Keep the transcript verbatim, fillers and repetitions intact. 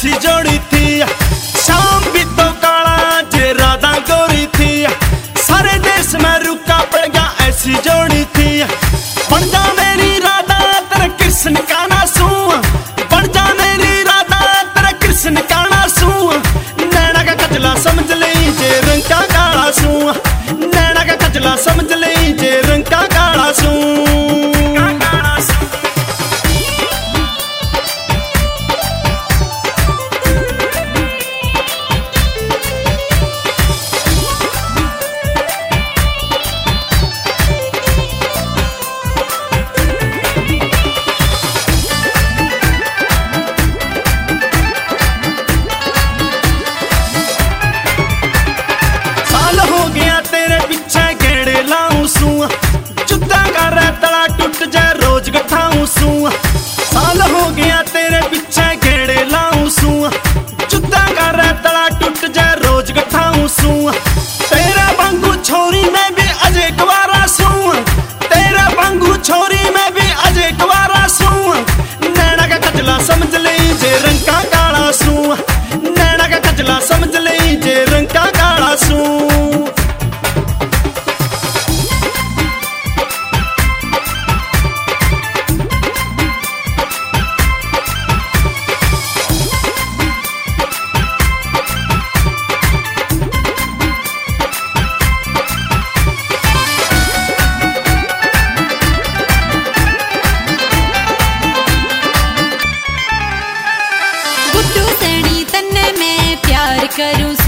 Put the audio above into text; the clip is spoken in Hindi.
ऐसी जोड़ी थी, शाम भी तो काला जे राधा गोरी थी, सारे देश में रुका पड़ गया ऐसी जोड़ी थी। बन जा मेरी राधा तेरे कृष्ण का नासू, बन जा मेरी राधा तेरे कृष्ण का नासू, नैना का कजला समझ ले जे रंग का काला सू, नैना का कजला समझ ले जे रंग का काला सू। जुद्दा कर तला टूट जाए रोज गठाऊं सू, साल हो गया तेरे पीछे घेड़े लाऊं सू, जुद्दा कर तला टूट जाए रोज गठाऊं सू। तेरा बांगू छोरी में भी अजय कुवारा सू, तेरा बांगू छोरी में भी अजय कुवारा सू, नैना का कजला समझ ले जे रंग का काला सू, नैना का कजला समझ ले जे रंग का काला सू। करूं